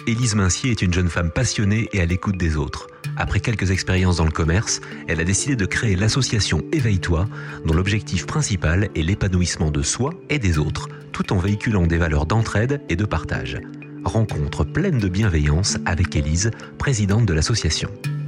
Élise Mincier est une jeune femme passionnée et à l'écoute des autres. Après quelques expériences dans le commerce, elle a décidé de créer l'association Éveille-toi, dont l'objectif principal est l'épanouissement de soi et des autres, tout en véhiculant des valeurs d'entraide et de partage. Rencontre pleine de bienveillance avec Élise, présidente de l'association.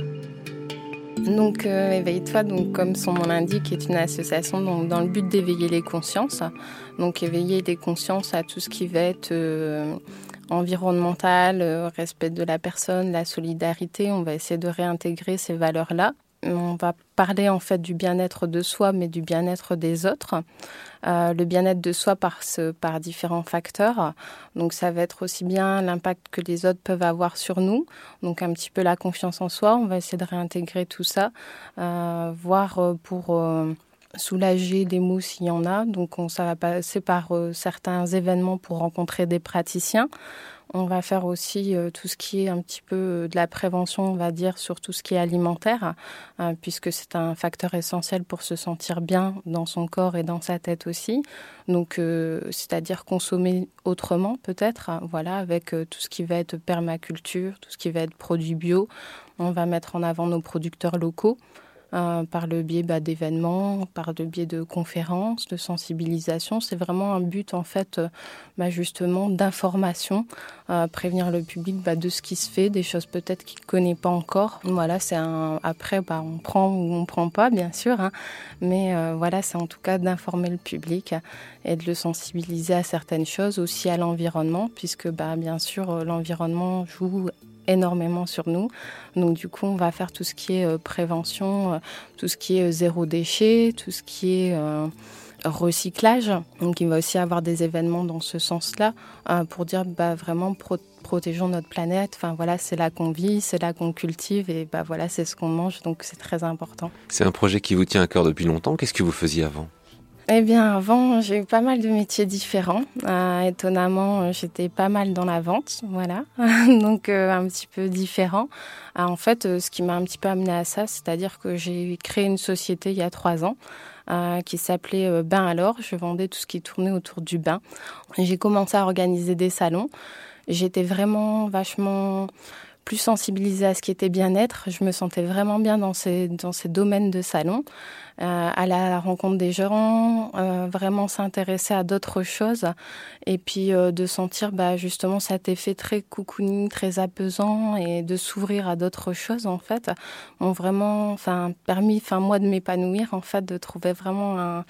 Donc Éveille-toi, donc, comme son nom l'indique, est une association dans le but d'éveiller les consciences. Donc éveiller les consciences à tout ce qui va être environnemental, respect de la personne, la solidarité. On va essayer de réintégrer ces valeurs-là. On va parler en fait du bien-être de soi, mais du bien-être des autres. Le bien-être de soi passe par différents facteurs. Donc ça va être aussi bien l'impact que les autres peuvent avoir sur nous. Donc un petit peu la confiance en soi. On va essayer de réintégrer tout ça, voir pour soulager les maux s'il y en a. Donc ça va passer par certains événements pour rencontrer des praticiens. On va faire aussi tout ce qui est un petit peu de la prévention, on va dire, sur tout ce qui est alimentaire, puisque c'est un facteur essentiel pour se sentir bien dans son corps et dans sa tête aussi. Donc, c'est-à-dire consommer autrement peut-être, voilà, avec tout ce qui va être permaculture, tout ce qui va être produits bio. On va mettre en avant nos producteurs locaux. Par le biais d'événements, par le biais de conférences, de sensibilisation. C'est vraiment un but, en fait, justement, d'information, prévenir le public de ce qui se fait, des choses peut-être qu'il ne connaît pas encore. Voilà, après, on prend ou on ne prend pas, bien sûr, hein, mais voilà, c'est en tout cas d'informer le public et de le sensibiliser à certaines choses, aussi à l'environnement, puisque, bien sûr, l'environnement joue énormément sur nous. Donc du coup, on va faire tout ce qui est prévention, tout ce qui est zéro déchet, tout ce qui est recyclage. Donc il va aussi y avoir des événements dans ce sens-là pour dire vraiment protégeons notre planète. Enfin voilà, c'est là qu'on vit, c'est là qu'on cultive et voilà, c'est ce qu'on mange. Donc c'est très important. C'est un projet qui vous tient à cœur depuis longtemps. Qu'est-ce que vous faisiez avant ? Eh bien, avant, j'ai eu pas mal de métiers différents. Étonnamment, j'étais pas mal dans la vente, voilà. Donc, un petit peu différent. En fait, ce qui m'a un petit peu amené à ça, c'est-à-dire que j'ai créé une société il y a 3 ans qui s'appelait Bain Alors. Je vendais tout ce qui tournait autour du bain. J'ai commencé à organiser des salons. J'étais vraiment vachement plus sensibilisée à ce qui était bien-être. Je me sentais vraiment bien dans ces domaines de salon. À la rencontre des gens, vraiment s'intéresser à d'autres choses et puis de sentir justement cet effet très cocooning, très apaisant et de s'ouvrir à d'autres choses en fait m'ont vraiment permis moi de m'épanouir en fait, de trouver vraiment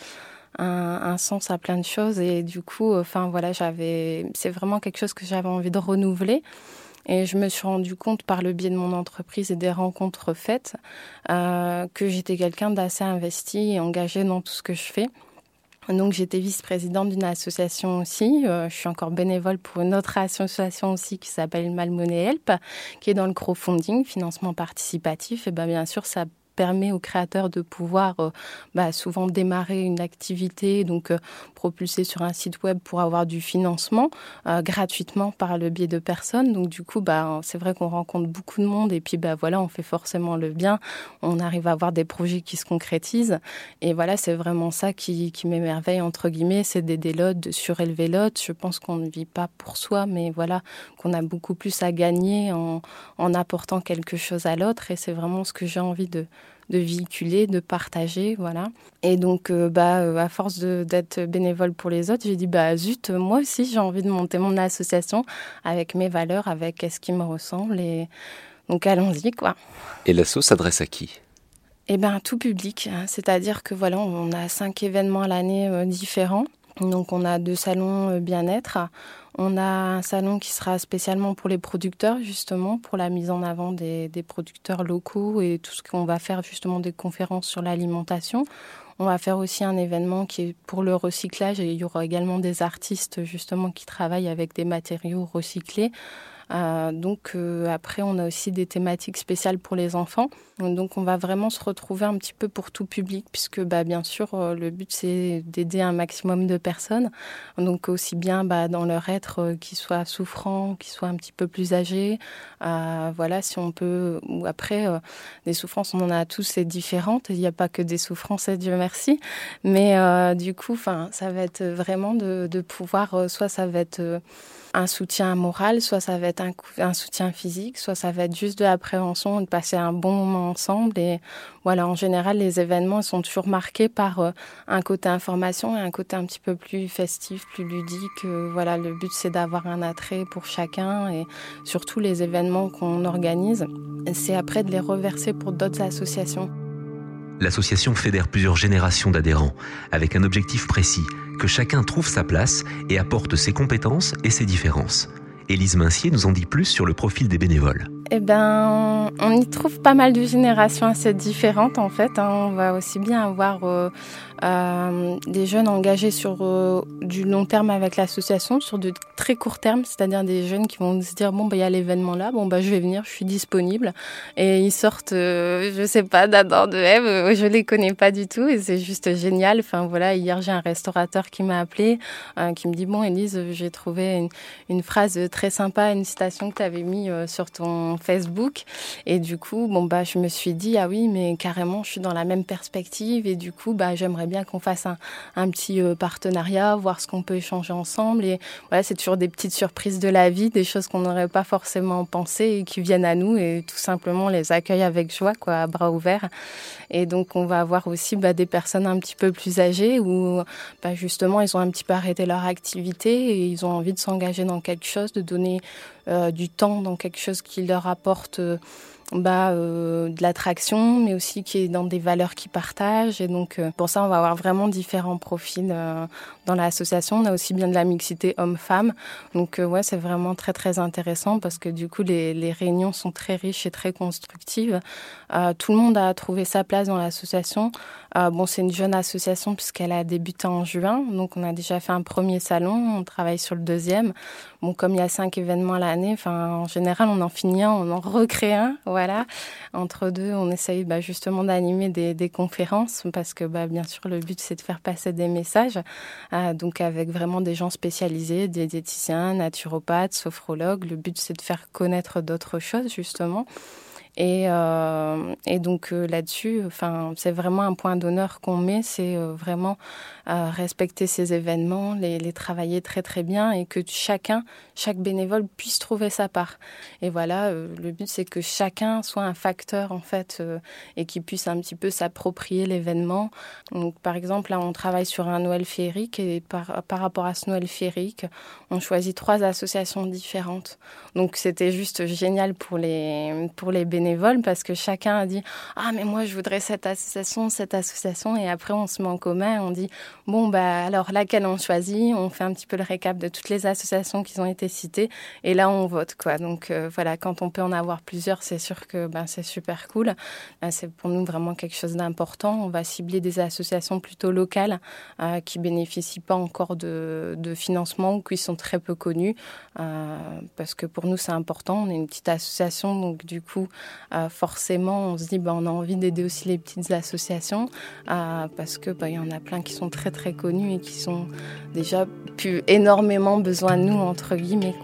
un sens à plein de choses et du coup c'est vraiment quelque chose que j'avais envie de renouveler. Et je me suis rendu compte par le biais de mon entreprise et des rencontres faites que j'étais quelqu'un d'assez investi et engagé dans tout ce que je fais. Donc j'étais vice-présidente d'une association aussi. Je suis encore bénévole pour une autre association aussi qui s'appelle Malmoney Help, qui est dans le crowdfunding, financement participatif. Et bien sûr, ça permet aux créateurs de pouvoir souvent démarrer une activité, donc propulser sur un site web pour avoir du financement gratuitement par le biais de personnes. Donc du coup, c'est vrai qu'on rencontre beaucoup de monde et puis on fait forcément le bien. On arrive à avoir des projets qui se concrétisent et voilà, c'est vraiment ça qui m'émerveille entre guillemets, c'est d'aider l'autre, de surélever l'autre. Je pense qu'on ne vit pas pour soi, mais voilà, qu'on a beaucoup plus à gagner en apportant quelque chose à l'autre et c'est vraiment ce que j'ai envie de véhiculer, de partager, voilà. Et donc, à force d'être bénévole pour les autres, j'ai dit, zut, moi aussi, j'ai envie de monter mon association avec mes valeurs, avec ce qui me ressemble. Et donc, allons-y, quoi. Et l'asso s'adresse à qui ? Tout public. C'est-à-dire que, voilà, on a 5 événements à l'année différents. Donc, on a 2 salons bien-être. On a un salon qui sera spécialement pour les producteurs, justement, pour la mise en avant des producteurs locaux et tout ce qu'on va faire, justement, des conférences sur l'alimentation. On va faire aussi un événement qui est pour le recyclage et il y aura également des artistes, justement, qui travaillent avec des matériaux recyclés. Après, on a aussi des thématiques spéciales pour les enfants. Donc, on va vraiment se retrouver un petit peu pour tout public, puisque bien sûr, le but, c'est d'aider un maximum de personnes. Donc, aussi bien dans leur être, qu'ils soient souffrants, qu'ils soient un petit peu plus âgés. Voilà, si on peut... Ou après, des souffrances, on en a tous et différentes. Il n'y a pas que des souffrances, et Dieu merci. Mais du coup, ça va être vraiment de pouvoir... soit ça va être... un soutien moral, soit ça va être un soutien physique, soit ça va être juste de la prévention, de passer un bon moment ensemble. Et voilà, en général, les événements sont toujours marqués par un côté information et un côté un petit peu plus festif, plus ludique. Voilà, le but, c'est d'avoir un attrait pour chacun et surtout les événements qu'on organise, c'est après de les reverser pour d'autres associations. L'association fédère plusieurs générations d'adhérents, avec un objectif précis, que chacun trouve sa place et apporte ses compétences et ses différences. Élise Mincier nous en dit plus sur le profil des bénévoles. On y trouve pas mal de générations assez différentes en fait. On va aussi bien avoir des jeunes engagés sur du long terme avec l'association, sur de très court terme, c'est-à-dire des jeunes qui vont se dire il y a l'événement là, je vais venir, je suis disponible, et ils sortent, je sais pas, d'Adam, de Ève, je les connais pas du tout et c'est juste génial. Enfin voilà, hier j'ai un restaurateur qui m'a appelé, qui me dit Élise, j'ai trouvé une phrase très sympa, une citation que tu avais mis sur ton Facebook, et du coup je me suis dit ah oui, mais carrément je suis dans la même perspective, et du coup j'aimerais bien qu'on fasse un petit partenariat, voir ce qu'on peut échanger ensemble. Et voilà, c'est toujours des petites surprises de la vie, des choses qu'on n'aurait pas forcément pensé et qui viennent à nous, et tout simplement on les accueille avec joie, à bras ouverts. Et donc on va avoir aussi des personnes un petit peu plus âgées où justement ils ont un petit peu arrêté leur activité et ils ont envie de s'engager dans quelque chose, de donner du temps dans quelque chose qui leur apporte de l'attraction, mais aussi qui est dans des valeurs qu'ils partagent. Et donc, pour ça, on va avoir vraiment différents profils dans l'association. On a aussi bien de la mixité homme-femme. Donc, c'est vraiment très, très intéressant parce que du coup, les réunions sont très riches et très constructives. Tout le monde a trouvé sa place dans l'association. C'est une jeune association puisqu'elle a débuté en juin. Donc, on a déjà fait un premier salon. On travaille sur le deuxième. Comme il y a 5 événements à l'année, en général, on en finit un, on en recrée un. Voilà. Entre deux, on essaye justement d'animer des conférences parce que bien sûr, le but, c'est de faire passer des messages. Donc, avec vraiment des gens spécialisés, des diététiciens, naturopathes, sophrologues. Le but, c'est de faire connaître d'autres choses, justement. Et donc là-dessus, c'est vraiment un point d'honneur qu'on met, c'est vraiment respecter ces événements, les travailler très très bien et que chaque bénévole puisse trouver sa part. Et voilà, le but c'est que chacun soit un facteur en fait et qu'il puisse un petit peu s'approprier l'événement. Donc par exemple, là on travaille sur un Noël féerique et par rapport à ce Noël féerique, on choisit 3 associations différentes. Donc c'était juste génial pour les bénévoles parce que chacun a dit « Ah, mais moi, je voudrais cette association. » Et après, on se met en commun et on dit « alors, laquelle on choisit ?» On fait un petit peu le récap de toutes les associations qui ont été citées et là, on vote, Donc, voilà, quand on peut en avoir plusieurs, c'est sûr que c'est super cool. C'est pour nous vraiment quelque chose d'important. On va cibler des associations plutôt locales qui bénéficient pas encore de financement ou qui sont très peu connues parce que pour nous, c'est important. On est une petite association, donc du coup, forcément, on se dit on a envie d'aider aussi les petites associations parce que y en a plein qui sont très très connus et qui sont déjà plus énormément besoin de nous entre guillemets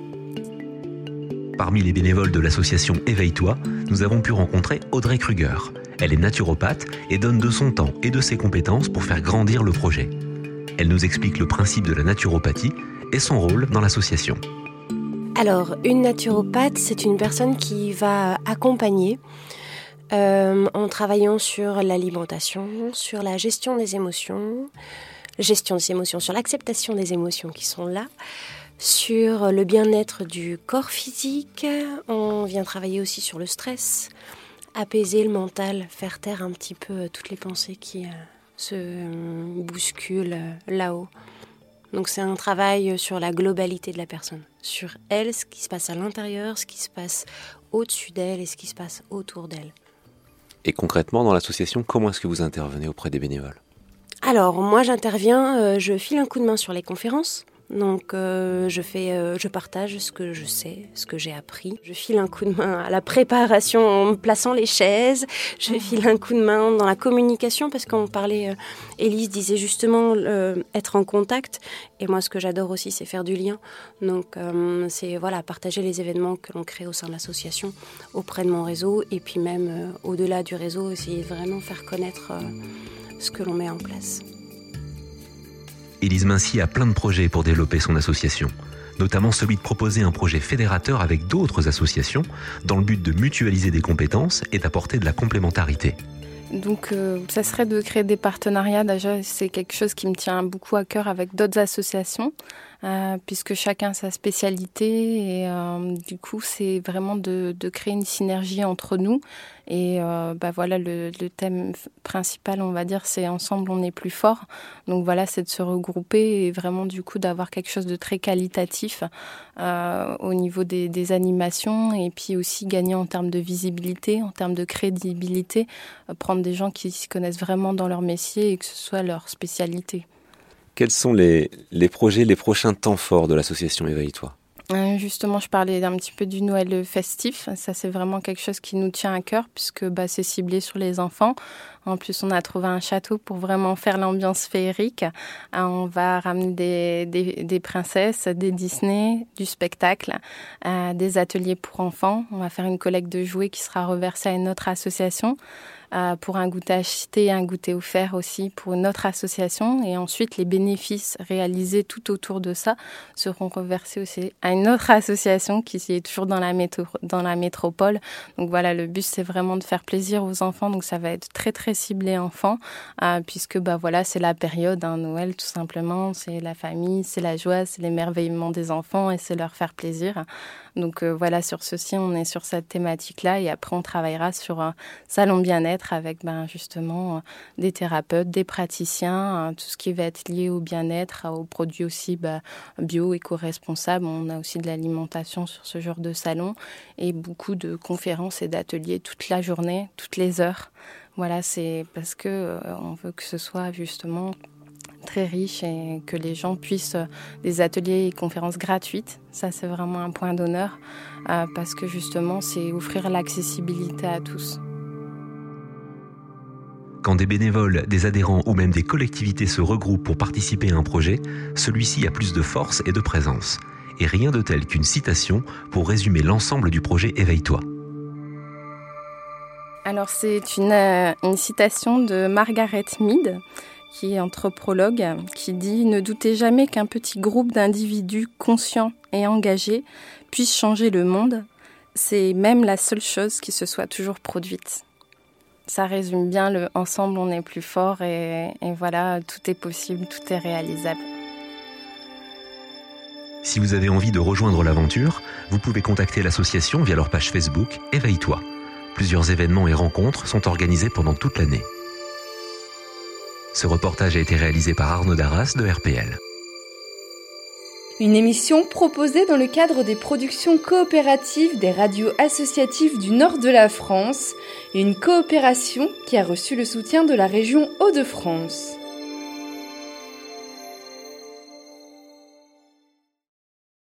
Parmi les bénévoles de l'association Éveille-toi, nous avons pu rencontrer Audrey Kruger. Elle est naturopathe et donne de son temps et de ses compétences pour faire grandir le projet. Elle nous explique le principe de la naturopathie et son rôle dans l'association. Alors, une naturopathe, c'est une personne qui va accompagner en travaillant sur l'alimentation, sur la gestion des émotions, sur l'acceptation des émotions qui sont là, sur le bien-être du corps physique. On vient travailler aussi sur le stress, apaiser le mental, faire taire un petit peu toutes les pensées qui se bousculent là-haut. Donc c'est un travail sur la globalité de la personne, sur elle, ce qui se passe à l'intérieur, ce qui se passe au-dessus d'elle et ce qui se passe autour d'elle. Et concrètement, dans l'association, comment est-ce que vous intervenez auprès des bénévoles ? Alors moi j'interviens, je file un coup de main sur les conférences. Donc je partage ce que je sais, ce que j'ai appris. Je file un coup de main à la préparation en plaçant les chaises. Je file un coup de main dans la communication parce qu'on parlait, Élise disait justement être en contact. Et moi ce que j'adore aussi c'est faire du lien. Donc c'est partager les événements que l'on crée au sein de l'association auprès de mon réseau. Et puis même au-delà du réseau, essayer de vraiment faire connaître ce que l'on met en place. Élise Mincier a plein de projets pour développer son association. notamment celui de proposer un projet fédérateur avec d'autres associations dans le but de mutualiser des compétences et d'apporter de la complémentarité. Donc, ça serait de créer des partenariats. Déjà, c'est quelque chose qui me tient beaucoup à cœur avec d'autres associations, puisque chacun a sa spécialité. Et du coup, c'est vraiment de créer une synergie entre nous. Et voilà, le thème principal, on va dire, c'est ensemble, on est plus fort. Donc voilà, c'est de se regrouper et vraiment du coup d'avoir quelque chose de très qualitatif au niveau des animations, et puis aussi gagner en termes de visibilité, en termes de crédibilité, prendre des gens qui s'y connaissent vraiment dans leur métier et que ce soit leur spécialité. Quels sont les projets, les prochains temps forts de l'association Éveille-toi ? Justement, je parlais un petit peu du Noël festif. Ça, c'est vraiment quelque chose qui nous tient à cœur puisque c'est ciblé sur les enfants. En plus, on a trouvé un château pour vraiment faire l'ambiance féerique. On va ramener des princesses, des Disney, du spectacle, des ateliers pour enfants. On va faire une collecte de jouets qui sera reversée à une autre association. Pour un goûter acheté, un goûter offert aussi pour une autre association. Et ensuite, les bénéfices réalisés tout autour de ça seront reversés aussi à une autre association qui est toujours dans la métropole. Donc voilà, le but, c'est vraiment de faire plaisir aux enfants. Donc ça va être très, très ciblé enfants, puisque voilà, c'est la période, Noël, tout simplement. C'est la famille, c'est la joie, c'est l'émerveillement des enfants et c'est leur faire plaisir. Donc voilà, sur ceci, on est sur cette thématique-là. Et après, on travaillera sur un salon bien-être avec justement des thérapeutes, des praticiens, tout ce qui va être lié au bien-être, aux produits aussi bio, éco-responsables. On a aussi de l'alimentation sur ce genre de salon et beaucoup de conférences et d'ateliers toute la journée, toutes les heures. Voilà, c'est parce que on veut que ce soit justement très riche et que les gens puissent des ateliers et conférences gratuites. Ça, c'est vraiment un point d'honneur parce que justement, c'est offrir l'accessibilité à tous. Quand des bénévoles, des adhérents ou même des collectivités se regroupent pour participer à un projet, celui-ci a plus de force et de présence. Et rien de tel qu'une citation pour résumer l'ensemble du projet Éveille-toi. Alors, c'est une citation de Margaret Mead, qui est anthropologue, qui dit « Ne doutez jamais qu'un petit groupe d'individus conscients et engagés puisse changer le monde. C'est même la seule chose qui se soit toujours produite. » Ça résume bien le « ensemble, on est plus fort » et voilà, tout est possible, tout est réalisable. Si vous avez envie de rejoindre l'aventure, vous pouvez contacter l'association via leur page Facebook Éveille-toi. Plusieurs événements et rencontres sont organisés pendant toute l'année. Ce reportage a été réalisé par Arnaud Darras de RPL. Une émission proposée dans le cadre des productions coopératives des radios associatives du nord de la France et une coopération qui a reçu le soutien de la région Hauts-de-France.